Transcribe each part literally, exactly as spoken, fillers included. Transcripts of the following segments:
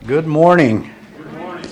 Good morning. Good morning.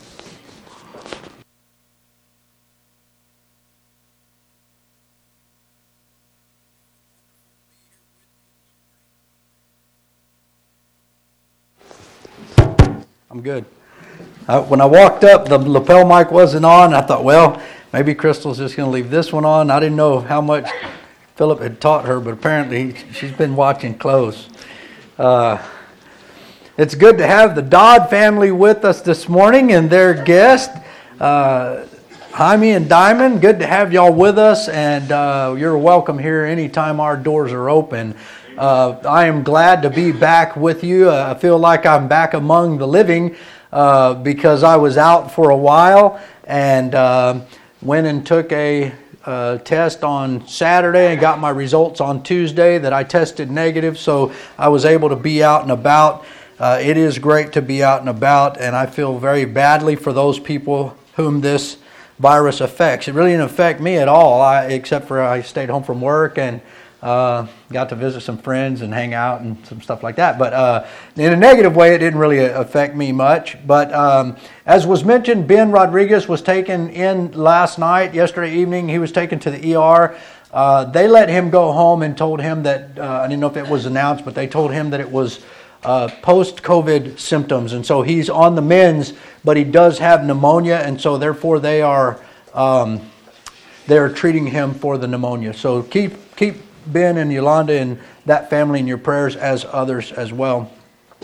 I'm good. Uh, when I walked up, the lapel mic wasn't on. I thought, well, maybe Crystal's just going to leave this one on. I didn't know how much Philip had taught her, but apparently she's been watching close. Uh, it's good to have the Dodd family with us this morning and their guest, uh, Jaime and Diamond. Good to have y'all with us, and uh, you're welcome here anytime our doors are open. Uh, I am glad to be back with you. Uh, I feel like I'm back among the living uh, because I was out for a while and uh, went and took a uh, test on Saturday and got my results on Tuesday that I tested negative, so I was able to be out and about. Uh, it is great to be out and about, and I feel very badly for those people whom this virus affects. It really didn't affect me at all, I, except for I stayed home from work and Uh, got to visit some friends and hang out and some stuff like that. But uh, in a negative way, it didn't really affect me much. But um, as was mentioned, Ben Rodriguez was taken in last night, yesterday evening. He was taken to the E R. Uh, they let him go home and told him that, uh, I didn't know if it was announced, but they told him that it was uh, post-COVID symptoms. And so he's on the mends, but he does have pneumonia, and so therefore they are um, they're treating him for the pneumonia. So keep keep Ben and Yolanda and that family in your prayers, as others as well.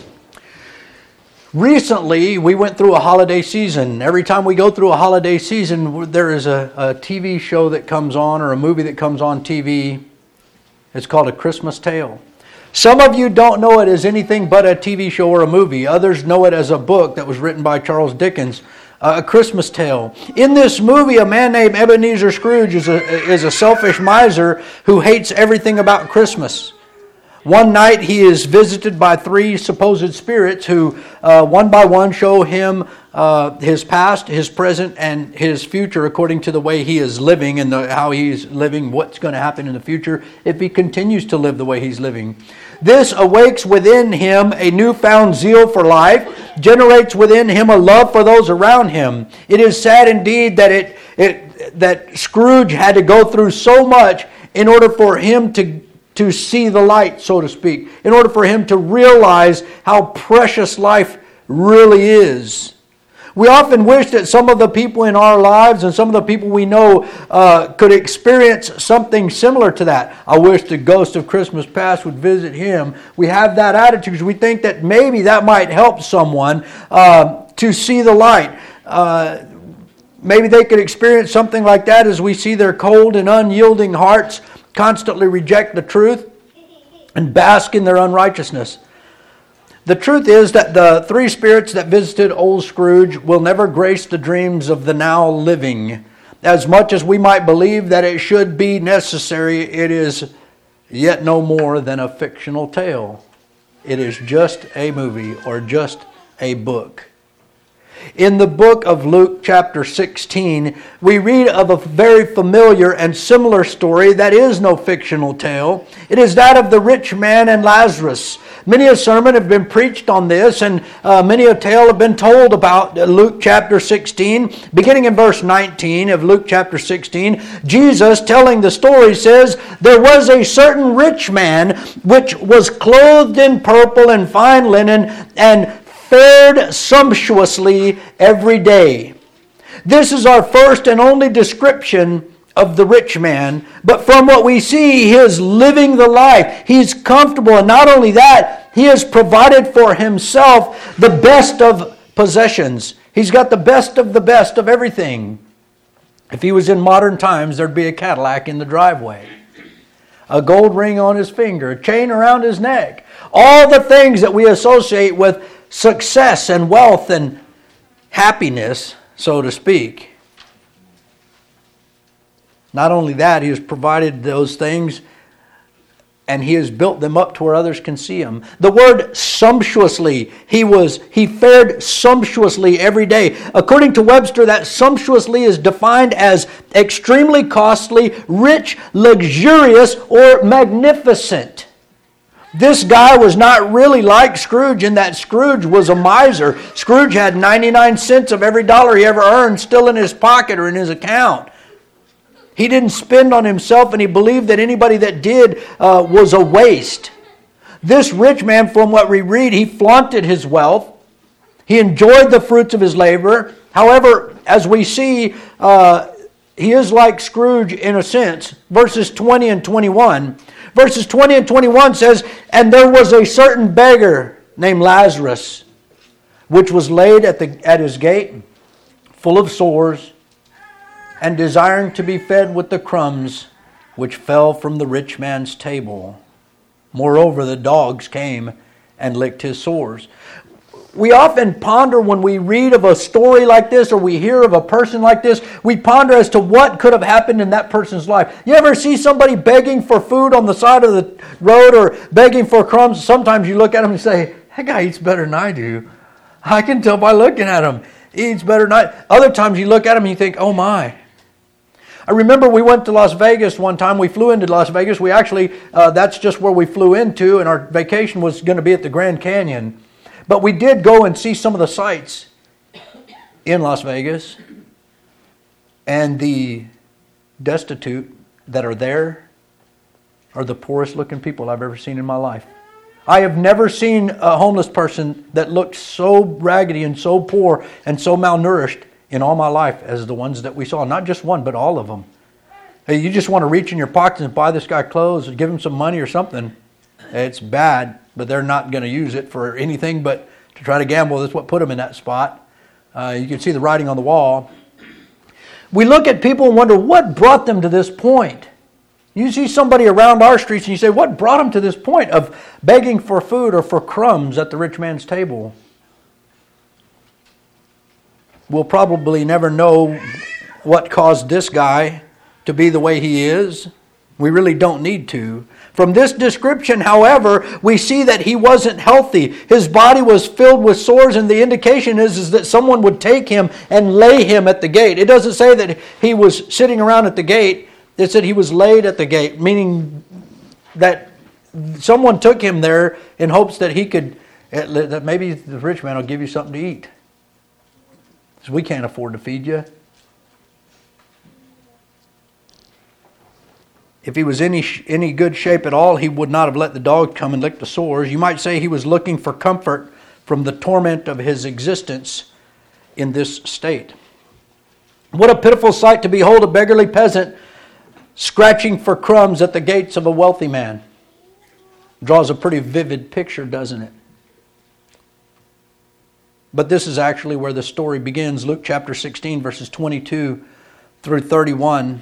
Recently, we went through a holiday season. Every time we go through a holiday season, there is a, a T V show that comes on or a movie that comes on T V. It's called A Christmas Tale. Some of you don't know it as anything but a T V show or a movie. Others know it as a book that was written by Charles Dickens. Uh, a Christmas Tale. In this movie, a man named Ebenezer Scrooge is a, is a selfish miser who hates everything about Christmas. One night he is visited by three supposed spirits who uh, one by one show him uh, his past, his present, and his future according to the way he is living and the, how he's living, what's going to happen in the future if he continues to live the way he's living. This awakes within him a newfound zeal for life, generates within him a love for those around him. It is sad indeed that it, it that Scrooge had to go through so much in order for him to to see the light, so to speak, in order for him to realize how precious life really is. We often wish that some of the people in our lives and some of the people we know uh, could experience something similar to that. I wish the ghost of Christmas past would visit him. We have that attitude because we think that maybe that might help someone uh, to see the light. Uh, maybe they could experience something like that as we see their cold and unyielding hearts constantly reject the truth and bask in their unrighteousness. The truth is that the three spirits that visited old Scrooge will never grace the dreams of the now living. As much as we might believe that it should be necessary, it is yet no more than a fictional tale. It is just a movie or just a book. In the book of Luke chapter sixteen, we read of a very familiar and similar story that is no fictional tale. It is that of the rich man and Lazarus. Many a sermon have been preached on this, and uh, many a tale have been told about Luke chapter sixteen. Beginning in verse nineteen of Luke chapter sixteen, Jesus telling the story says, "There was a certain rich man which was clothed in purple and fine linen, and fared sumptuously every day." This is our first and only description of the rich man. But from what we see, he is living the life. He's comfortable. And not only that, he has provided for himself the best of possessions. He's got the best of the best of everything. If he was in modern times, there'd be a Cadillac in the driveway, a gold ring on his finger, a chain around his neck. All the things that we associate with success and wealth and happiness, so to speak. Not only that, he has provided those things and he has built them up to where others can see him. The word sumptuously, he was he fared sumptuously every day. According to Webster, that sumptuously is defined as extremely costly, rich, luxurious, or magnificent. This guy was not really like Scrooge in that Scrooge was a miser. Scrooge had ninety-nine cents of every dollar he ever earned still in his pocket or in his account. He didn't spend on himself, and he believed that anybody that did uh, was a waste. This rich man, from what we read, he flaunted his wealth. He enjoyed the fruits of his labor. However, as we see, uh, he is like Scrooge in a sense. Verses twenty and twenty-one. Verses twenty and twenty-one says, "And there was a certain beggar named Lazarus, which was laid at, the, at his gate, full of sores, and desiring to be fed with the crumbs which fell from the rich man's table. Moreover, the dogs came and licked his sores." We often ponder when we read of a story like this or we hear of a person like this, we ponder as to what could have happened in that person's life. You ever see somebody begging for food on the side of the road or begging for crumbs? Sometimes you look at them and say, that guy eats better than I do. I can tell by looking at him. He eats better than I. Other times you look at him and you think, oh my. I remember we went to Las Vegas one time. We flew into Las Vegas. We actually, uh, that's just where we flew into, and our vacation was going to be at the Grand Canyon. But we did go and see some of the sights in Las Vegas. And the destitute that are there are the poorest looking people I've ever seen in my life. I have never seen a homeless person that looked so raggedy and so poor and so malnourished in all my life as the ones that we saw. Not just one, but all of them. Hey, you just want to reach in your pockets and buy this guy clothes or give him some money or something. It's bad, but they're not going to use it for anything but to try to gamble. That's what put them in that spot. Uh, you can see the writing on the wall. We look at people and wonder what brought them to this point. You see somebody around our streets and you say, what brought them to this point of begging for food or for crumbs at the rich man's table? We'll probably never know what caused this guy to be the way he is. We really don't need to. From this description, however, we see that he wasn't healthy. His body was filled with sores, and the indication is, is that someone would take him and lay him at the gate. It doesn't say that he was sitting around at the gate. It said he was laid at the gate, meaning that someone took him there in hopes that he could, that maybe the rich man will give you something to eat. Because we can't afford to feed you. If he was any any good shape at all, he would not have let the dog come and lick the sores. You might say he was looking for comfort from the torment of his existence in this state. What a pitiful sight to behold a beggarly peasant scratching for crumbs at the gates of a wealthy man. Draws a pretty vivid picture, doesn't it? But this is actually where the story begins. Luke chapter sixteen, verses twenty-two through thirty-one.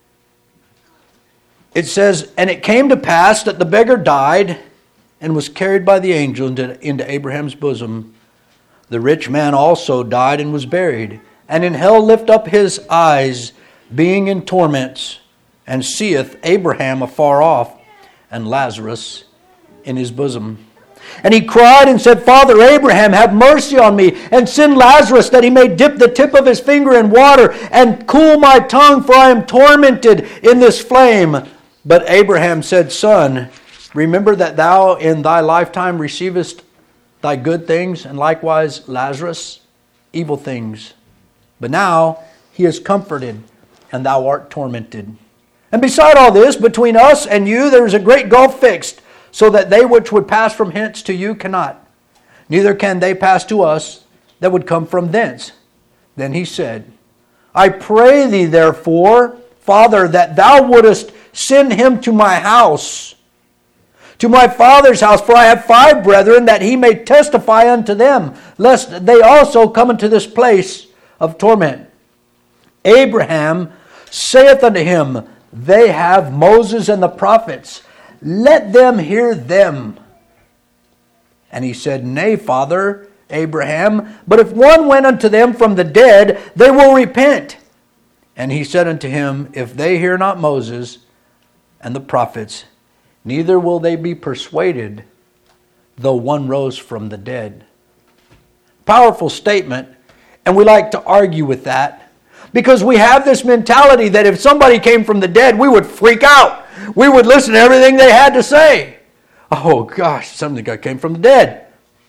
It says, "And it came to pass that the beggar died and was carried by the angel into, into Abraham's bosom. The rich man also died and was buried. And in hell lift up his eyes, being in torments, and seeth Abraham afar off, and Lazarus in his bosom. And he cried and said, Father Abraham, have mercy on me, and send Lazarus that he may dip the tip of his finger in water, and cool my tongue, for I am tormented in this flame. But Abraham said, Son, remember that thou in thy lifetime receivest thy good things, and likewise Lazarus evil things. But now he is comforted, and thou art tormented. And beside all this, between us and you there is a great gulf fixed, so that they which would pass from hence to you cannot. Neither can they pass to us that would come from thence. Then he said, I pray thee therefore, Father, that thou wouldest send him to my house, to my father's house, for I have five brethren, that he may testify unto them, lest they also come into this place of torment. Abraham saith unto him, They have Moses and the prophets, let them hear them. And he said, Nay, Father Abraham, but if one went unto them from the dead, they will repent. And he said unto him, If they hear not Moses and the prophets, neither will they be persuaded, though one rose from the dead. Powerful statement, and we like to argue with that, because we have this mentality that if somebody came from the dead, we would freak out. We would listen to everything they had to say. Oh gosh, something that came from the dead.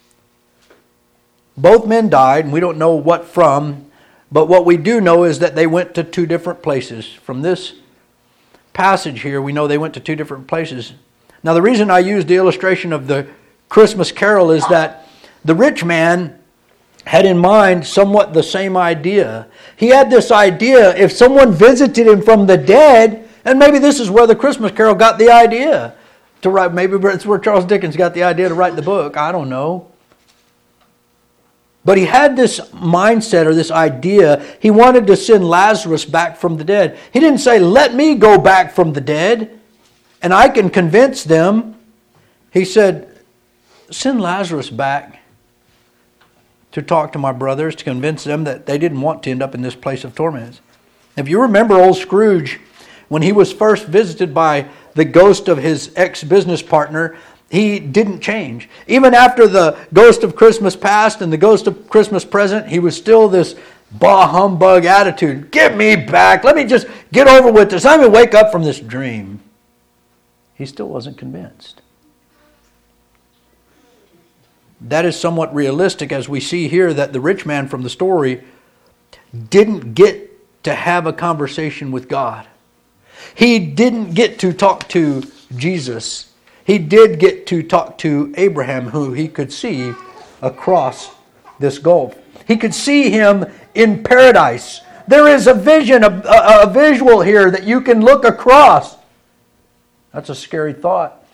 Both men died, and we don't know what from, but what we do know is that they went to two different places. From this passage here, we know they went to two different places. Now, the reason I used the illustration of the Christmas carol is that the rich man had in mind somewhat the same idea. He had this idea, if someone visited him from the dead, and maybe this is where the Christmas carol got the idea to write, maybe it's where Charles Dickens got the idea to write the book, I don't know. But he had this mindset or this idea. He wanted to send Lazarus back from the dead. He didn't say, let me go back from the dead and I can convince them. He said, send Lazarus back to talk to my brothers, to convince them that they didn't want to end up in this place of torment. If you remember old Scrooge, when he was first visited by the ghost of his ex-business partner, he didn't change. Even after the ghost of Christmas past and the ghost of Christmas present, he was still this bah humbug attitude. Get me back. Let me just get over with this. Let me wake up from this dream. He still wasn't convinced. That is somewhat realistic, as we see here that the rich man from the story didn't get to have a conversation with God. He didn't get to talk to Jesus. He did get to talk to Abraham, who he could see across this gulf. He could see him in paradise. There is a vision, a, a, a visual here that you can look across. That's a scary thought.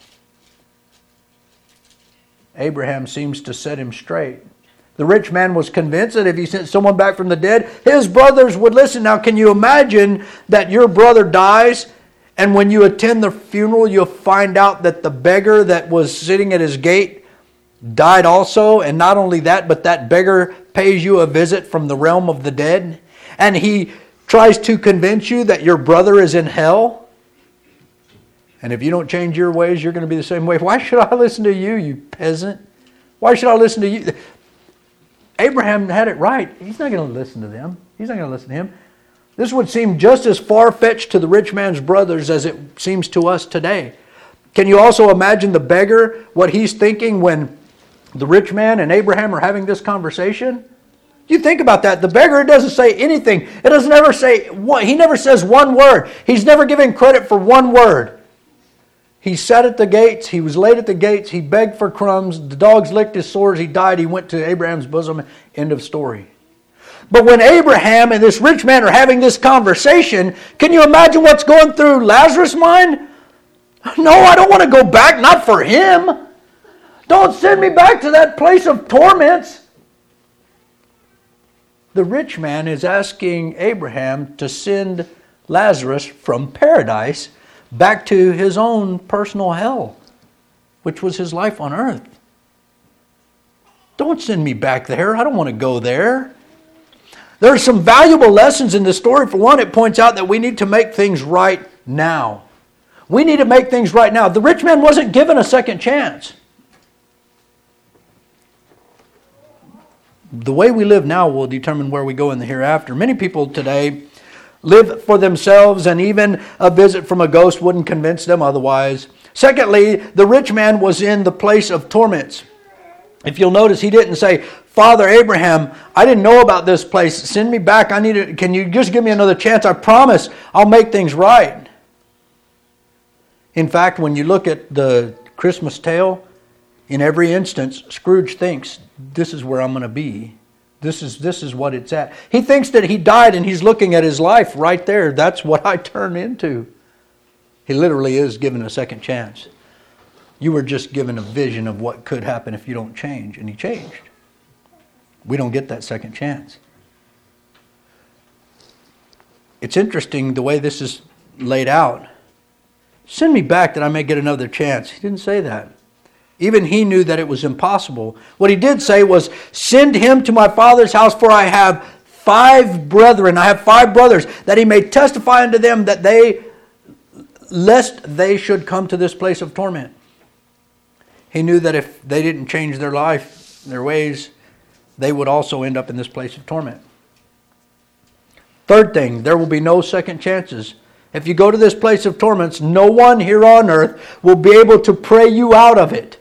Abraham seems to set him straight. The rich man was convinced that if he sent someone back from the dead, his brothers would listen. Now, can you imagine that your brother dies, and when you attend the funeral, you'll find out that the beggar that was sitting at his gate died also? And not only that, but that beggar pays you a visit from the realm of the dead, and he tries to convince you that your brother is in hell. And if you don't change your ways, you're going to be the same way. Why should I listen to you, you peasant? Why should I listen to you? Abraham had it right. He's not going to listen to them. He's not going to listen to him. This would seem just as far-fetched to the rich man's brothers as it seems to us today. Can you also imagine the beggar, what he's thinking when the rich man and Abraham are having this conversation? You think about that. The beggar doesn't say anything. It doesn't ever say one. He never says one word. He's never given credit for one word. He sat at the gates. He was laid at the gates. He begged for crumbs. The dogs licked his sores. He died. He went to Abraham's bosom. End of story. But when Abraham and this rich man are having this conversation, can you imagine what's going through Lazarus' mind? No, I don't want to go back. Not for him. Don't send me back to that place of torments. The rich man is asking Abraham to send Lazarus from paradise back to his own personal hell, which was his life on earth. Don't send me back there. I don't want to go there. There are some valuable lessons in this story. For one, it points out that we need to make things right now. We need to make things right now. The rich man wasn't given a second chance. The way we live now will determine where we go in the hereafter. Many people today live for themselves, and even a visit from a ghost wouldn't convince them otherwise. Secondly, the rich man was in the place of torments. If you'll notice, he didn't say, Father Abraham, I didn't know about this place. Send me back. I need it. Can you just give me another chance? I promise I'll make things right. In fact, when you look at the Christmas tale, in every instance, Scrooge thinks, this is where I'm going to be. This is this is what it's at. He thinks that he died and he's looking at his life right there. That's what I turn into. He literally is given a second chance. You were just given a vision of what could happen if you don't change. And he changed. We don't get that second chance. It's interesting the way this is laid out. Send me back that I may get another chance. He didn't say that. Even he knew that it was impossible. What he did say was, send him to my father's house, for I have five brethren. I have five brothers, that he may testify unto them that they, lest they should come to this place of torment. He knew that if they didn't change their life, their ways, they would also end up in this place of torment. Third thing, there will be no second chances. If you go to this place of torments, no one here on earth will be able to pray you out of it.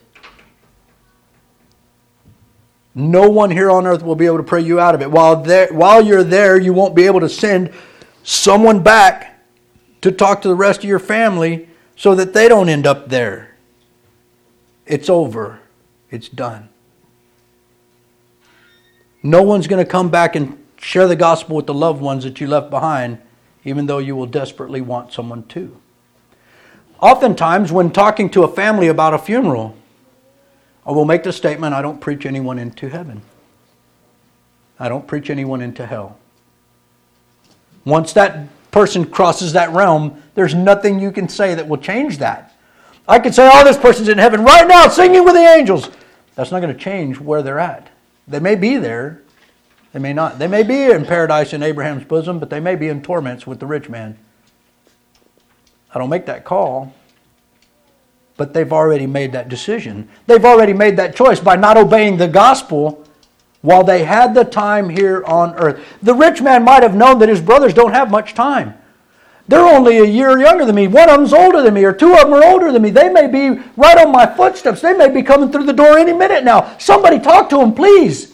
No one here on earth will be able to pray you out of it. While there, while you're there, you won't be able to send someone back to talk to the rest of your family so that they don't end up there. It's over. It's done. No one's going to come back and share the gospel with the loved ones that you left behind, even though you will desperately want someone to. Oftentimes, when talking to a family about a funeral, I will make the statement, I don't preach anyone into heaven. I don't preach anyone into hell. Once that person crosses that realm, there's nothing you can say that will change that. I could say, oh, this person's in heaven right now singing with the angels. That's not going to change where they're at. They may be there. They may not. They may be in paradise in Abraham's bosom, but they may be in torments with the rich man. I don't make that call. But they've already made that decision. They've already made that choice by not obeying the gospel while they had the time here on earth. The rich man might have known that his brothers don't have much time. They're only a year younger than me. One of them's older than me, or two of them are older than me. They may be right on my footsteps. They may be coming through the door any minute now. Somebody talk to them, please.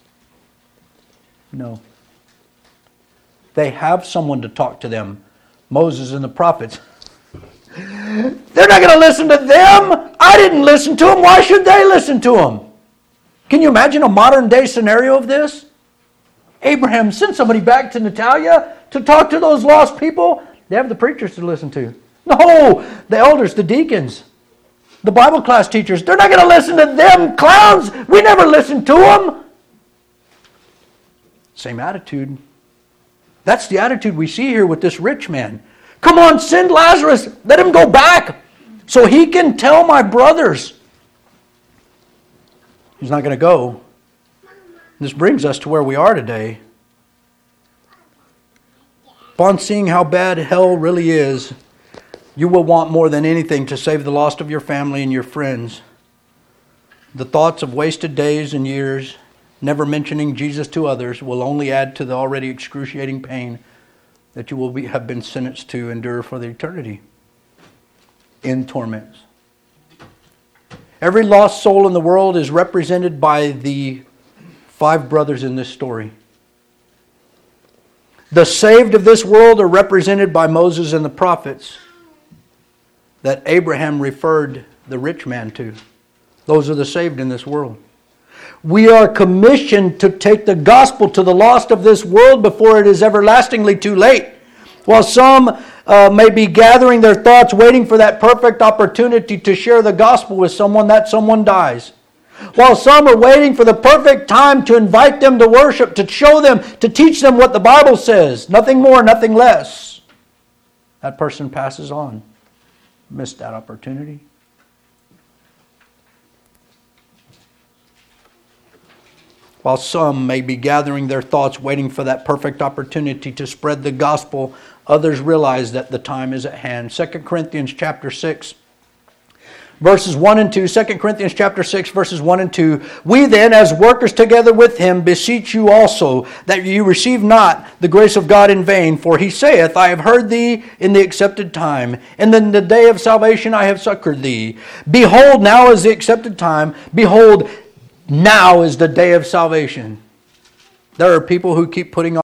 No. They have someone to talk to them. Moses and the prophets. They're not going to listen to them. I didn't listen to them. Why should they listen to them? Can you imagine a modern day scenario of this? Abraham sent somebody back to Natalia to talk to those lost people. They have the preachers to listen to. No, the elders, the deacons, the Bible class teachers. They're not going to listen to them clowns. We never listened to them. Same attitude. That's the attitude we see here with this rich man. Come on, send Lazarus. Let him go back so he can tell my brothers. He's not going to go. This brings us to where we are today. Upon seeing how bad hell really is, you will want more than anything to save the lost of your family and your friends. The thoughts of wasted days and years, never mentioning Jesus to others, will only add to the already excruciating pain that you will be, have been sentenced to endure for the eternity in torments. Every lost soul in the world is represented by the five brothers in this story. The saved of this world are represented by Moses and the prophets that Abraham referred the rich man to. Those are the saved in this world. We are commissioned to take the gospel to the lost of this world before it is everlastingly too late. While some uh, may be gathering their thoughts, waiting for that perfect opportunity to share the gospel with someone, that someone dies. While some are waiting for the perfect time to invite them to worship, to show them, to teach them what the Bible says. Nothing more, nothing less. That person passes on. Missed that opportunity. While some may be gathering their thoughts, waiting for that perfect opportunity to spread the gospel, others realize that the time is at hand. Second Corinthians chapter six. Verses one and two, Second Corinthians chapter six, verses one and two. We then, as workers together with him, beseech you also, that you receive not the grace of God in vain. For he saith, I have heard thee in the accepted time, and in the day of salvation I have succored thee. Behold, now is the accepted time. Behold, now is the day of salvation. There are people who keep putting on